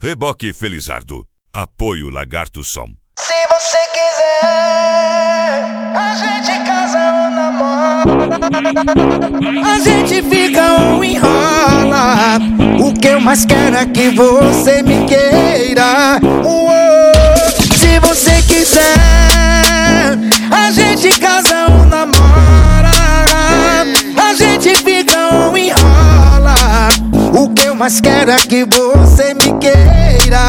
Reboque Felizardo. Apoio Lagarto Som. Se você quiser, a gente casa ou namora. A gente fica ou enrola. O que eu mais quero é que você me queira. Se você quiser, a gente casa ou namora. A gente fica ou enrola. O que eu mais quero é que você me queira.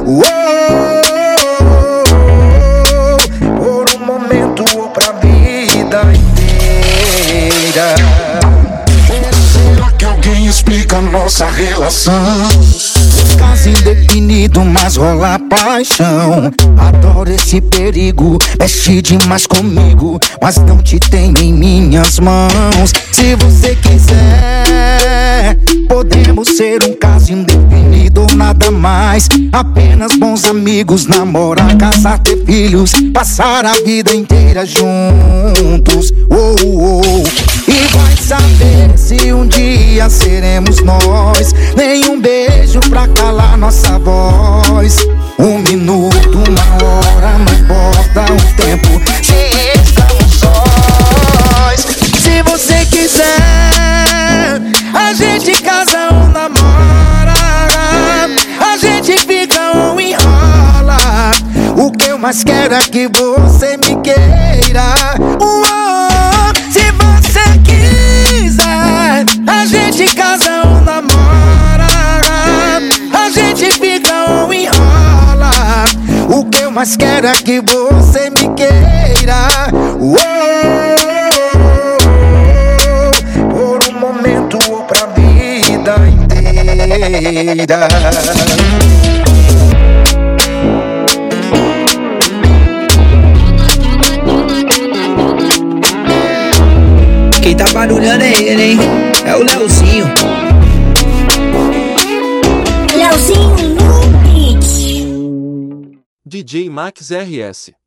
Por um momento ou pra vida inteira. Será que alguém explica nossa relação? Caso indefinido, mas rola paixão. Adoro esse perigo, mexe demais comigo, mas não te tenho em minhas mãos. Se você quiser, podemos ser um caso indefinido ou nada mais. Apenas bons amigos, namorar, casar, ter filhos, passar a vida inteira juntos. E vai saber se um dia seremos nós. Nenhum beijo pra calar nossa voz. Um minuto, uma hora, não importa o tempo, se estamos sós. Se você quiser, a gente casa ou namora. A gente fica ou enrola. O que eu mais quero é que você me queira. Se você quiser, a gente casa ou namora. A gente fica ou enrola. O que eu mais quero é que você me queira. Por um momento ou pra vida inteira. Quem tá barulhando é ele, hein? É o Leozinho. Leozinho no beat. DJ Max RS.